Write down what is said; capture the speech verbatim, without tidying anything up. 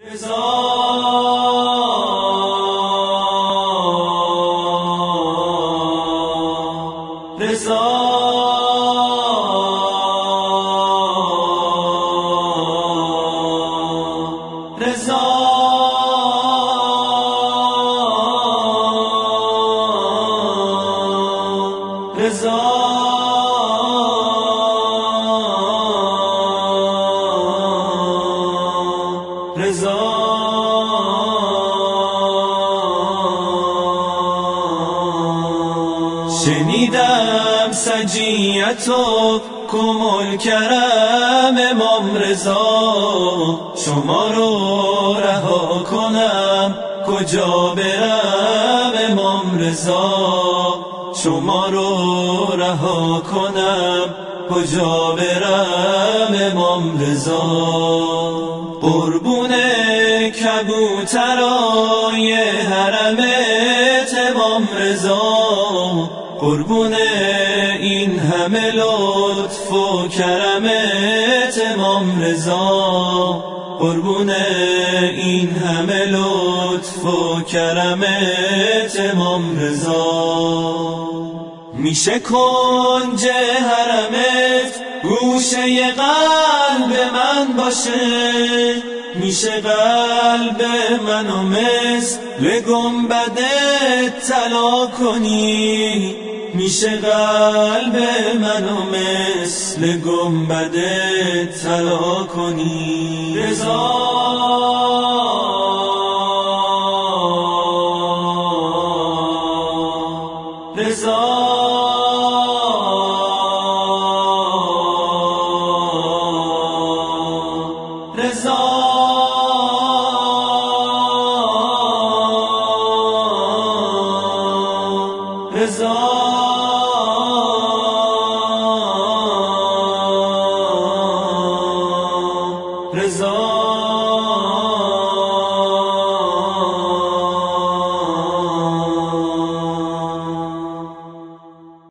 شنیدم سجیتو کمال کرم امام رضا، شما رو رها کنم کجا برم امام رضا، شما رو رها کنم کجا برم امام رضا. قربون کبوترای حرمت امام رضا، قربون این همه لطف و کرمت امام رضا، قربون این همه لطف و کرمت امام رضا. میشه کنج حرمت گوشه قلب من باشه، میشه قلب منو مثل گنبدت طلا کنی، میشه قلب منو مثل گنبدت طلا کنی. رضا رضا رضا رضا